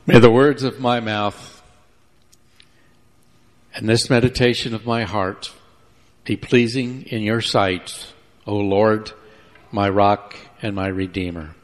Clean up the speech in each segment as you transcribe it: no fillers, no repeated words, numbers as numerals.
May the words of my mouth and this meditation of my heart be pleasing in your sight, O Lord, my rock and my redeemer.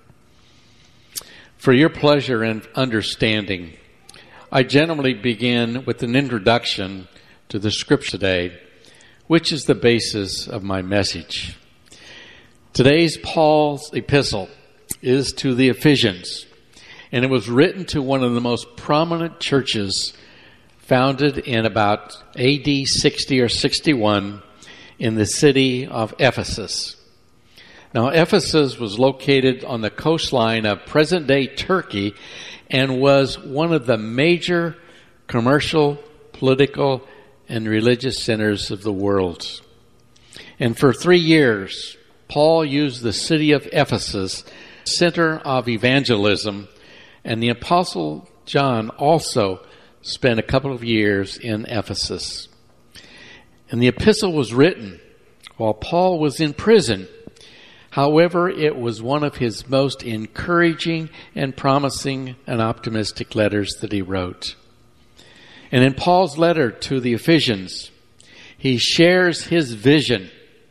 For your pleasure and understanding, I generally begin with an introduction to the scripture today, which is the basis of my message. Today's Paul's epistle is to the Ephesians, and it was written to one of the most prominent churches founded in about AD 60 or 61 in the city of Ephesus. Now, Ephesus was located on the coastline of present-day Turkey and was one of the major commercial, political, and religious centers of the world. And for 3 years, Paul used the city of Ephesus, center of evangelism, and the Apostle John also spent a couple of years in Ephesus. And the epistle was written while Paul was in prison. However, it was one of his most encouraging and promising and optimistic letters that he wrote. And in Paul's letter to the Ephesians, he shares his vision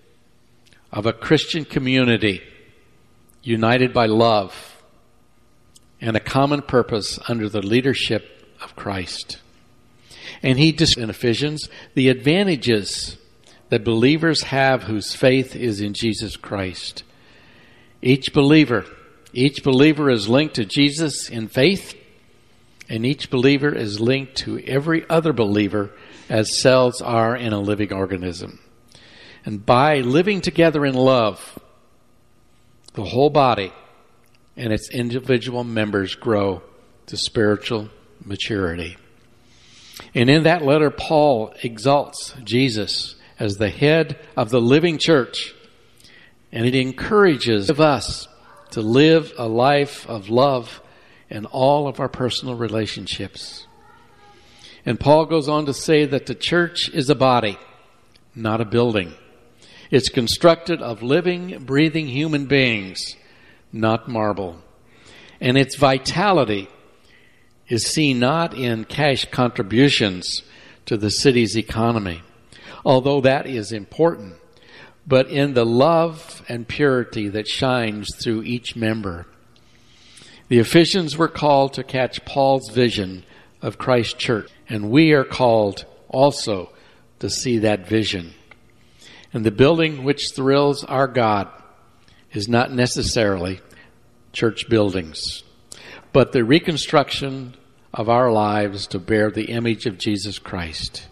of a Christian community united by love and a common purpose under the leadership of Christ. And he discusses in Ephesians the advantages that believers have whose faith is in Jesus Christ. Each believer is linked to Jesus in faith, and each believer is linked to every other believer as cells are in a living organism. And by living together in love, the whole body and its individual members grow to spiritual maturity. And in that letter, Paul exalts Jesus as the head of the living church, and it encourages us to live a life of love in all of our personal relationships. And Paul goes on to say that the church is a body, not a building. It's constructed of living, breathing human beings, not marble. And its vitality is seen not in cash contributions to the city's economy, although that is important, but in the love and purity that shines through each member. The Ephesians were called to catch Paul's vision of Christ's church, and we are called also to see that vision. And the building which thrills our God is not necessarily church buildings, but the reconstruction of our lives to bear the image of Jesus Christ.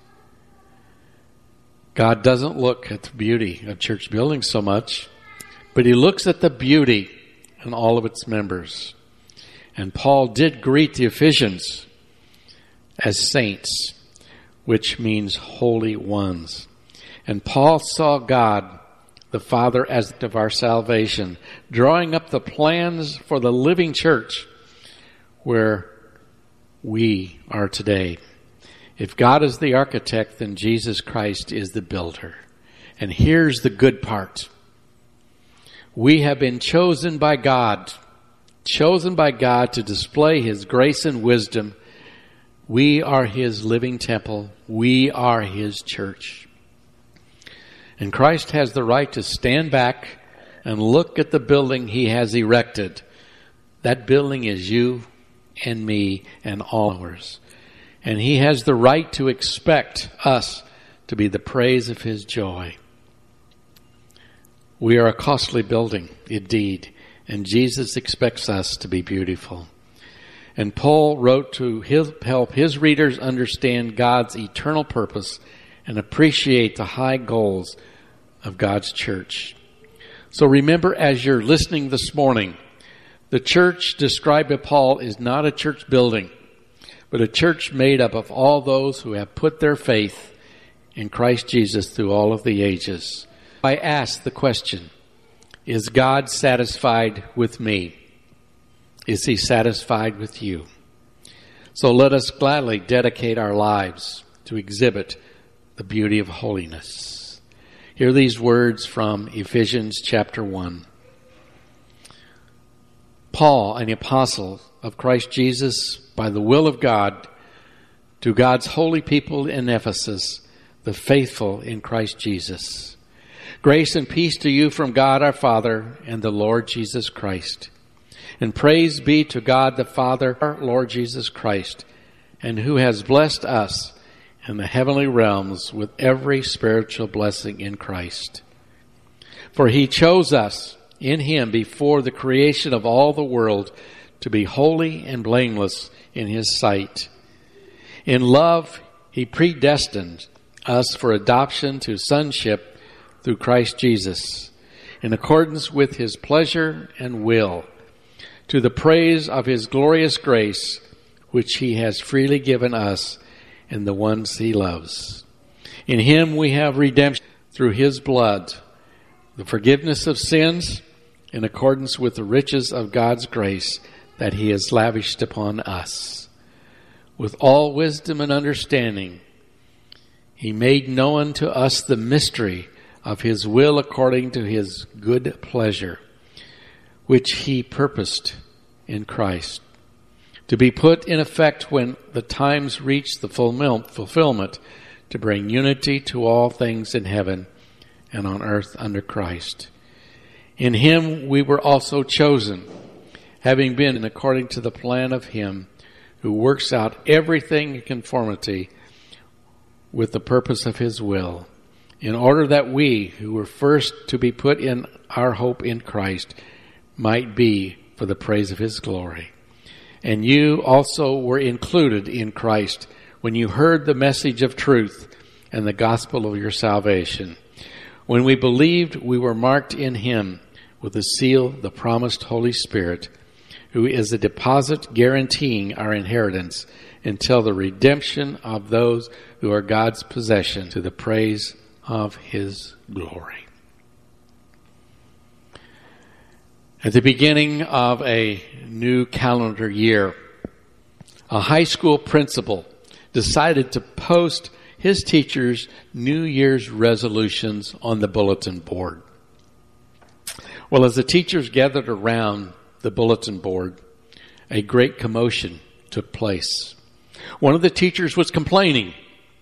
God doesn't look at the beauty of church buildings so much, but he looks at the beauty in all of its members. And Paul did greet the Ephesians as saints, which means holy ones. And Paul saw God, the Father, as of our salvation, drawing up the plans for the living church where we are today. If God is the architect, then Jesus Christ is the builder. And here's the good part. We have been chosen by God to display his grace and wisdom. We are his living temple. We are his church. And Christ has the right to stand back and look at the building he has erected. That building is you and me and all ours. And he has the right to expect us to be the praise of his joy. We are a costly building, indeed, and Jesus expects us to be beautiful. And Paul wrote to help his readers understand God's eternal purpose and appreciate the high goals of God's church. So remember, as you're listening this morning, the church described by Paul is not a church building, but a church made up of all those who have put their faith in Christ Jesus through all of the ages. I ask the question, is God satisfied with me? Is he satisfied with you? So let us gladly dedicate our lives to exhibit the beauty of holiness. Hear these words from Ephesians chapter 1. Paul, an apostle of Christ Jesus by the will of God to God's holy people in Ephesus, the faithful in Christ Jesus. Grace and peace to you from God our Father and the Lord Jesus Christ. And praise be to God the Father, our Lord Jesus Christ, and who has blessed us in the heavenly realms with every spiritual blessing in Christ. For he chose us in him before the creation of all the world to be holy and blameless in his sight. In love, he predestined us for adoption to sonship through Christ Jesus, in accordance with his pleasure and will, to the praise of his glorious grace, which he has freely given us in the ones he loves. In him we have redemption through his blood, the forgiveness of sins, in accordance with the riches of God's grace that he has lavished upon us. With all wisdom and understanding, he made known to us the mystery of his will according to his good pleasure, which he purposed in Christ, to be put in effect when the times reach the fulfillment, to bring unity to all things in heaven and on earth under Christ. In him we were also chosen, having been according to the plan of him who works out everything in conformity with the purpose of his will, in order that we, who were first to be put in our hope in Christ, might be for the praise of his glory. And you also were included in Christ when you heard the message of truth and the gospel of your salvation. When we believed, we were marked in him with the seal, the promised Holy Spirit, who is a deposit guaranteeing our inheritance until the redemption of those who are God's possession, to the praise of his glory. At the beginning of a new calendar year, a high school principal decided to post his teachers' New Year's resolutions on the bulletin board. Well, as the teachers gathered around the bulletin board, a great commotion took place. One of the teachers was complaining,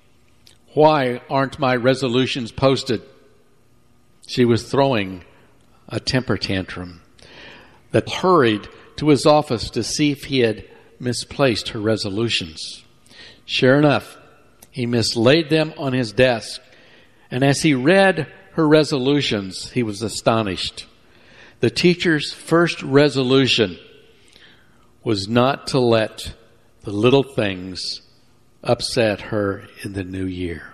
"Why aren't my resolutions posted?" She was throwing a temper tantrum. That hurried to his office to see if he had misplaced her resolutions. Sure enough, he mislaid them on his desk, and as he read her resolutions, he was astonished. The teacher's first resolution was not to let the little things upset her in the new year.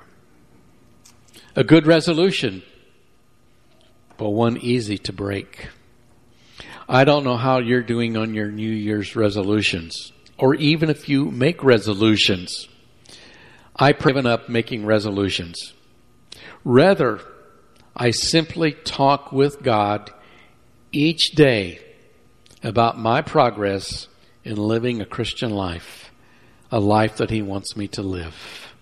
A good resolution, but one easy to break. I don't know how you're doing on your New Year's resolutions, or even if you make resolutions. I've given up making resolutions. Rather, I simply talk with God each day about my progress in living a Christian life, a life that he wants me to live.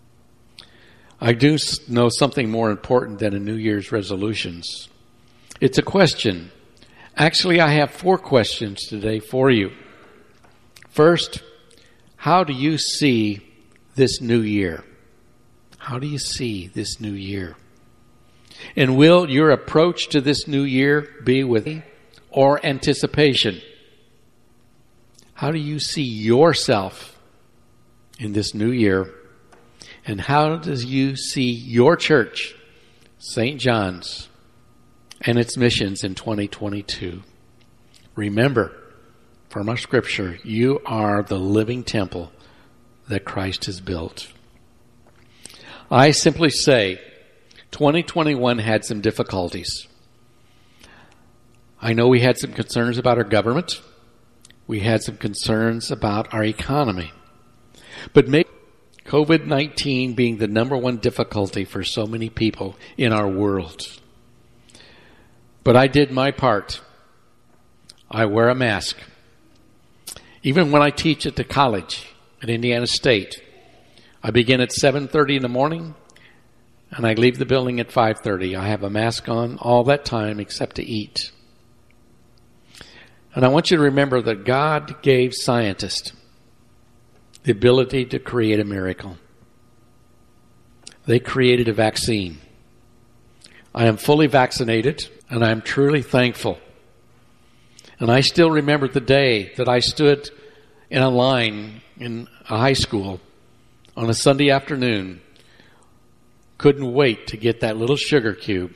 I do know something more important than a New Year's resolutions. It's a question. Actually, I have 4 questions today for you. First, how do you see this new year? How do you see this new year? And will your approach to this new year be with or anticipation? How do you see yourself in this new year? And how does you see your church, St. John's, and its missions in 2022? Remember, from our scripture, you are the living temple that Christ has built. I simply say, 2021 had some difficulties. I know we had some concerns about our government. We had some concerns about our economy. But maybe COVID-19 being the number one difficulty for so many people in our world. But I did my part. I wear a mask. Even when I teach at the college at Indiana State, I begin at 7:30 in the morning and I leave the building at 5:30. I have a mask on all that time except to eat. And I want you to remember that God gave scientists the ability to create a miracle. They created a vaccine. I am fully vaccinated, and I am truly thankful. And I still remember the day that I stood in a line in a high school on a Sunday afternoon, couldn't wait to get that little sugar cube.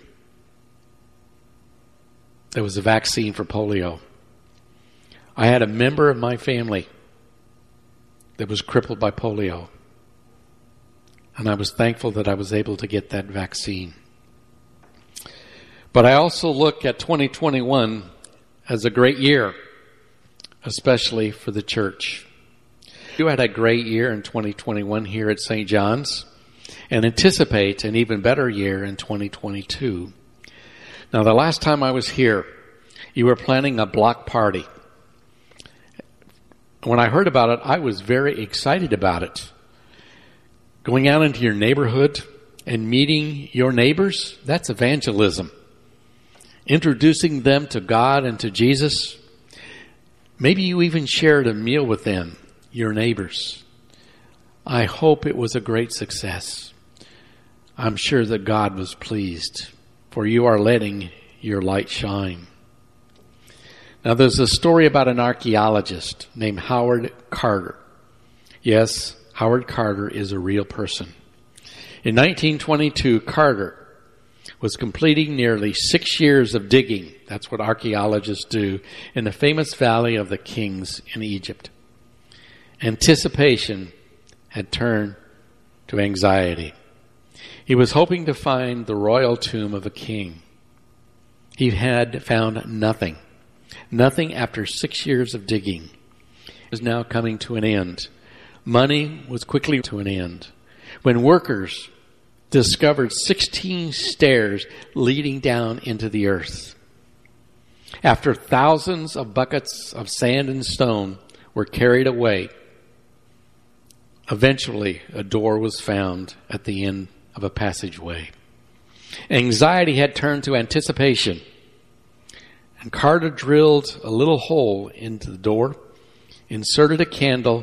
There was a vaccine for polio. I had a member of my family that was crippled by polio. And I was thankful that I was able to get that vaccine. But I also look at 2021 as a great year, especially for the church. You had a great year in 2021 here at St. John's and anticipate an even better year in 2022. Now, the last time I was here, you were planning a block party. When I heard about it, I was very excited about it. Going out into your neighborhood and meeting your neighbors, that's evangelism. Introducing them to God and to Jesus. Maybe you even shared a meal with them, your neighbors. I hope it was a great success. I'm sure that God was pleased, for you are letting your light shine. Now, there's a story about an archaeologist named Howard Carter. Yes, Howard Carter is a real person. In 1922, Carter was completing nearly 6 years of digging. That's what archaeologists do in the famous Valley of the Kings in Egypt. Anticipation had turned to anxiety. He was hoping to find the royal tomb of a king. He had found nothing. Nothing after 6 years of digging. It was now coming to an end. Money was quickly to an end. When workers discovered 16 stairs leading down into the earth. After thousands of buckets of sand and stone were carried away, eventually a door was found at the end of a passageway. Anxiety had turned to anticipation, and Carter drilled a little hole into the door, inserted a candle,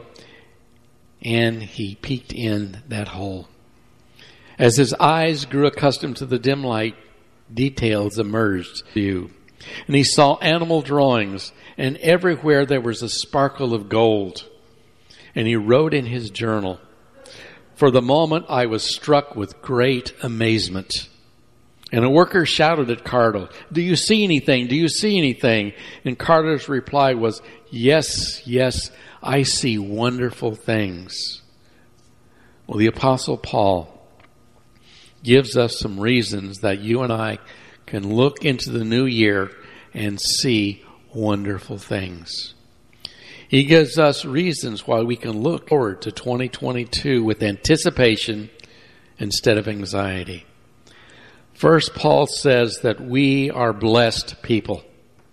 and he peeked in that hole. As his eyes grew accustomed to the dim light, details emerged to view. And he saw animal drawings, and everywhere there was a sparkle of gold. And he wrote in his journal, "For the moment I was struck with great amazement." And a worker shouted at Carter, "Do you see anything? Do you see anything?" And Carter's reply was, "Yes, yes, I see wonderful things." Well, the Apostle Paul gives us some reasons that you and I can look into the new year and see wonderful things. He gives us reasons why we can look forward to 2022 with anticipation instead of anxiety. First, Paul says that we are blessed people.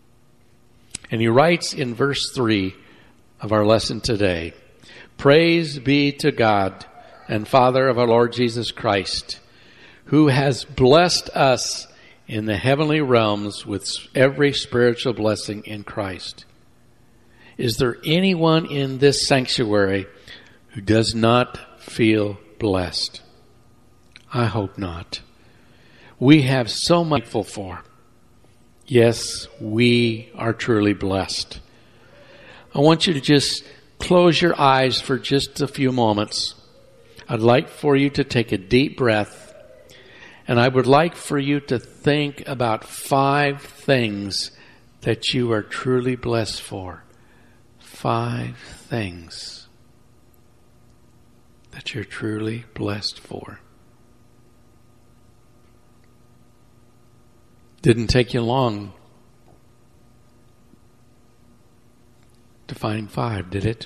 And he writes in verse 3 of our lesson today, "Praise be to God and Father of our Lord Jesus Christ, who has blessed us in the heavenly realms with every spiritual blessing in Christ." Is there anyone in this sanctuary who does not feel blessed? I hope not. We have so much to be thankful for. Yes, we are truly blessed. I want you to just close your eyes for just a few moments. I'd like for you to take a deep breath. And I would like for you to think about 5 things that you are truly blessed for. 5 things that you're truly blessed for. Didn't take you long to find 5, did it?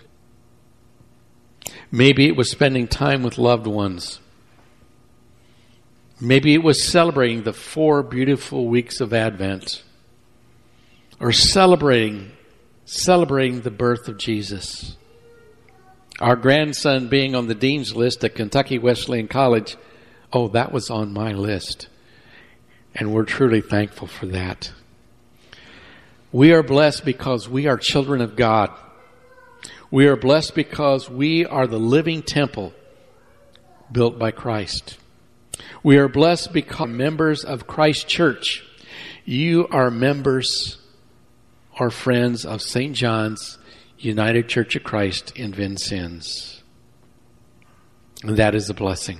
Maybe it was spending time with loved ones. Maybe it was celebrating the 4 beautiful weeks of Advent, or celebrating the birth of Jesus. Our grandson being on the dean's list at Kentucky Wesleyan College, oh, that was on my list. And we're truly thankful for that. We are blessed because we are children of God. We are blessed because we are the living temple built by Christ. We are blessed because we are members of Christ Church. You are members or friends of St. John's United Church of Christ in Vincennes. And that is a blessing.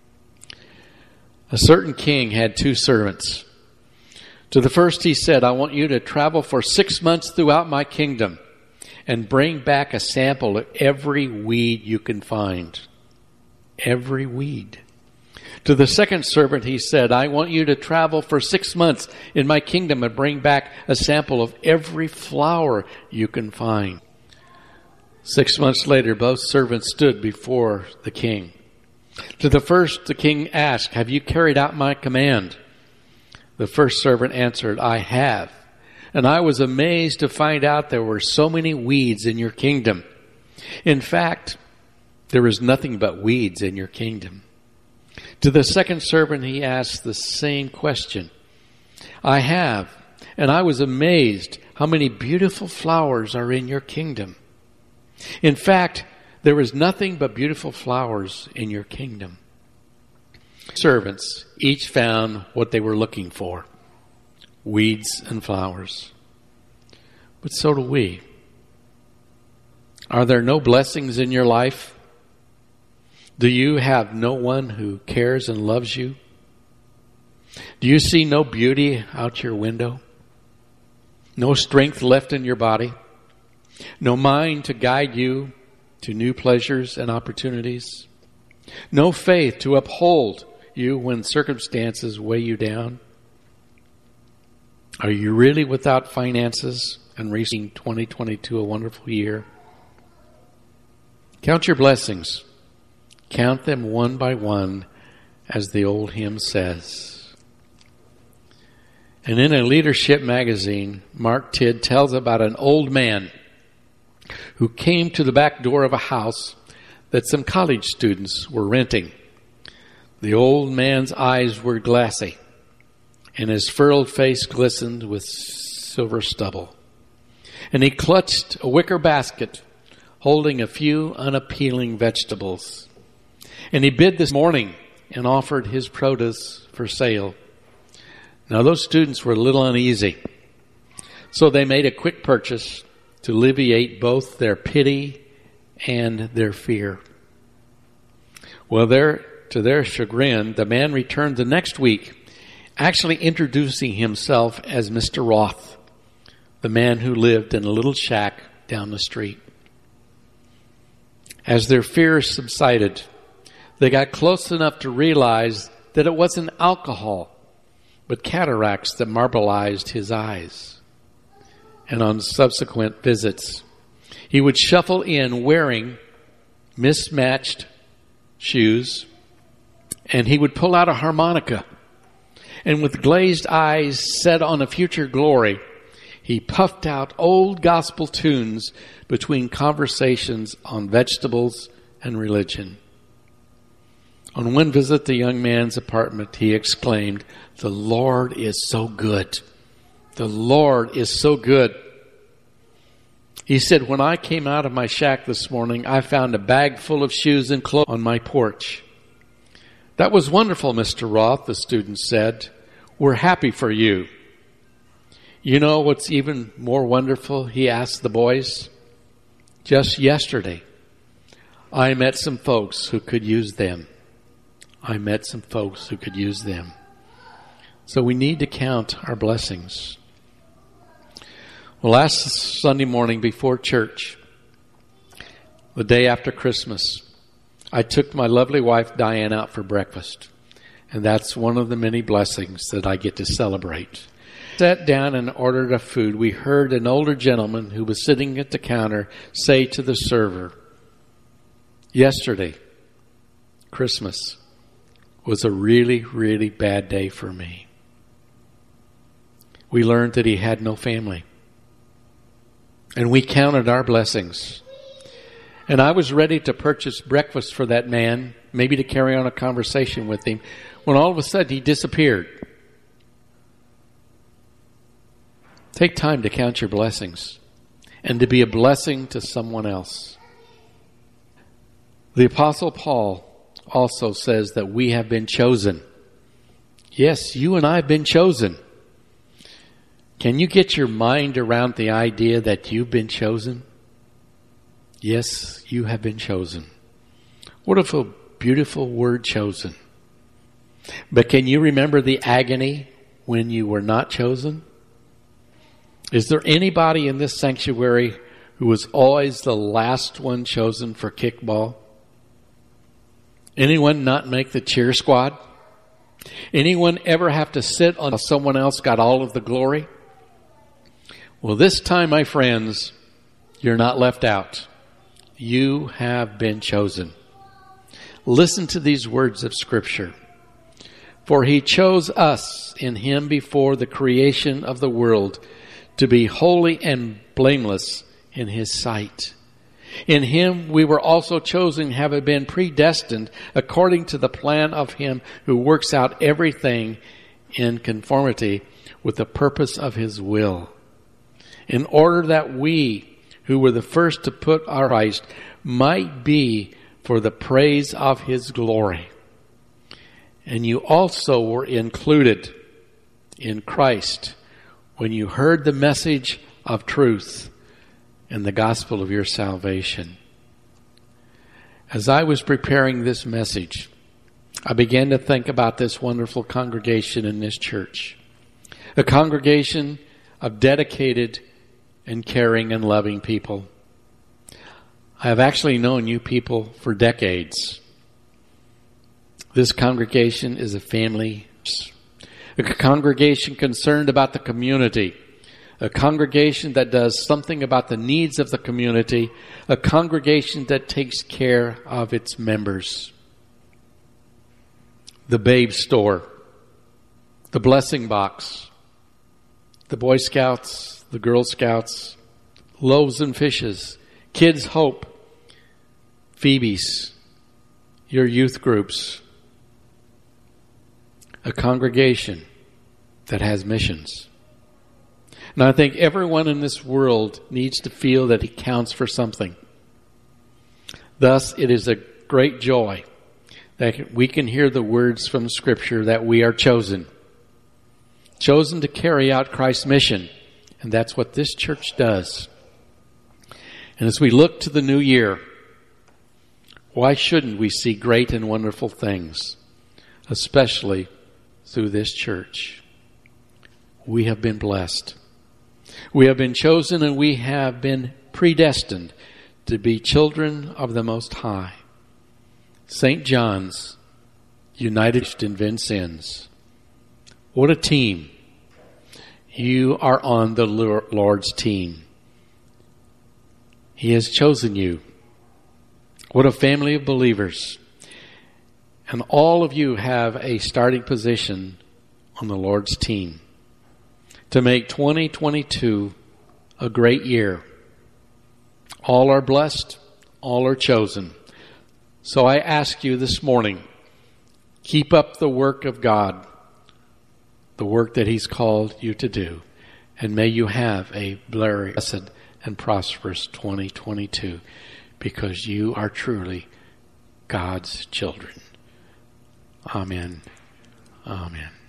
A certain king had 2 servants. To the first he said, I want you to travel for 6 months throughout my kingdom and bring back a sample of every weed you can find. Every weed. To the second servant he said, I want you to travel for 6 months in my kingdom and bring back a sample of every flower you can find. 6 months later, both servants stood before the king. To the first, the king asked, have you carried out my command? The first servant answered, I have. And I was amazed to find out there were so many weeds in your kingdom. In fact, there is nothing but weeds in your kingdom. To the second servant, he asked the same question. I have. And I was amazed how many beautiful flowers are in your kingdom. In fact, there is nothing but beautiful flowers in your kingdom. Servants each found what they were looking for, weeds and flowers. But so do we. Are there no blessings in your life? Do you have no one who cares and loves you? Do you see no beauty out your window? No strength left in your body? No mind to guide you to new pleasures and opportunities? No faith to uphold you when circumstances weigh you down? Are you really without finances and making 2022 a wonderful year? Count your blessings. Count them one by one, as the old hymn says. And in a leadership magazine, Mark Tidd tells about an old man who came to the back door of a house that some college students were renting. The old man's eyes were glassy, and his furrowed face glistened with silver stubble. And he clutched a wicker basket holding a few unappealing vegetables. And he bid this morning and offered his produce for sale. Now those students were a little uneasy, so they made a quick purchase to alleviate both their pity and their fear. Well, to their chagrin, the man returned the next week, actually introducing himself as Mr. Roth, the man who lived in a little shack down the street. As their fears subsided, they got close enough to realize that it wasn't alcohol, but cataracts that marbleized his eyes. And on subsequent visits, he would shuffle in wearing mismatched shoes, and he would pull out a harmonica, and with glazed eyes set on a future glory, he puffed out old gospel tunes between conversations on vegetables and religion. On one visit to the young man's apartment, he exclaimed, "The Lord is so good. The Lord is so good." He said, "When I came out of my shack this morning, I found a bag full of shoes and clothes on my porch." "That was wonderful, Mr. Roth," the student said. "We're happy for you." "You know what's even more wonderful?" he asked the boys. "Just yesterday, I met some folks who could use them. So we need to count our blessings. Well, last Sunday morning before church, the day after Christmas, I took my lovely wife Diane out for breakfast. And that's one of the many blessings that I get to celebrate. Sat down and ordered a food. We heard an older gentleman who was sitting at the counter say to the server, "Yesterday, Christmas, was a really, really bad day for me." We learned that he had no family. And we counted our blessings. And I was ready to purchase breakfast for that man, maybe to carry on a conversation with him, when all of a sudden he disappeared. Take time to count your blessings and to be a blessing to someone else. The Apostle Paul also says that we have been chosen. Yes, you and I have been chosen. Can you get your mind around the idea that you've been chosen? Yes, you have been chosen. What a beautiful word, chosen. But can you remember the agony when you were not chosen? Is there anybody in this sanctuary who was always the last one chosen for kickball? Anyone not make the cheer squad? Anyone ever have to sit on someone else got all of the glory? Well, this time, my friends, you're not left out. You have been chosen. Listen to these words of Scripture. For he chose us in him before the creation of the world to be holy and blameless in his sight. In him we were also chosen, having been predestined according to the plan of him who works out everything in conformity with the purpose of his will, in order that we, who were the first to put our Christ, might be for the praise of his glory. And you also were included in Christ when you heard the message of truth and the gospel of your salvation. As I was preparing this message, I began to think about this wonderful congregation in this church. A congregation of dedicated and caring and loving people. I have actually known you people for decades. This congregation is a family, a congregation concerned about the community, a congregation that does something about the needs of the community, a congregation that takes care of its members. The Babe Store, the Blessing Box, the Boy Scouts, the Girl Scouts, Loaves and Fishes, Kids Hope, Phoebe's, your youth groups, a congregation that has missions. And I think everyone in this world needs to feel that he counts for something. Thus, it is a great joy that we can hear the words from Scripture that we are chosen. Chosen to carry out Christ's mission. And that's what this church does. And as we look to the new year, why shouldn't we see great and wonderful things, especially through this church? We have been blessed. We have been chosen and we have been predestined to be children of the Most High. St. John's, united in Vincennes. What a team. You are on the Lord's team. He has chosen you. What a family of believers. And all of you have a starting position on the Lord's team to make 2022 a great year. All are blessed. All are chosen. So I ask you this morning, keep up the work of God, the work that He's called you to do. And may you have a blessed and prosperous 2022 because you are truly God's children. Amen. Amen.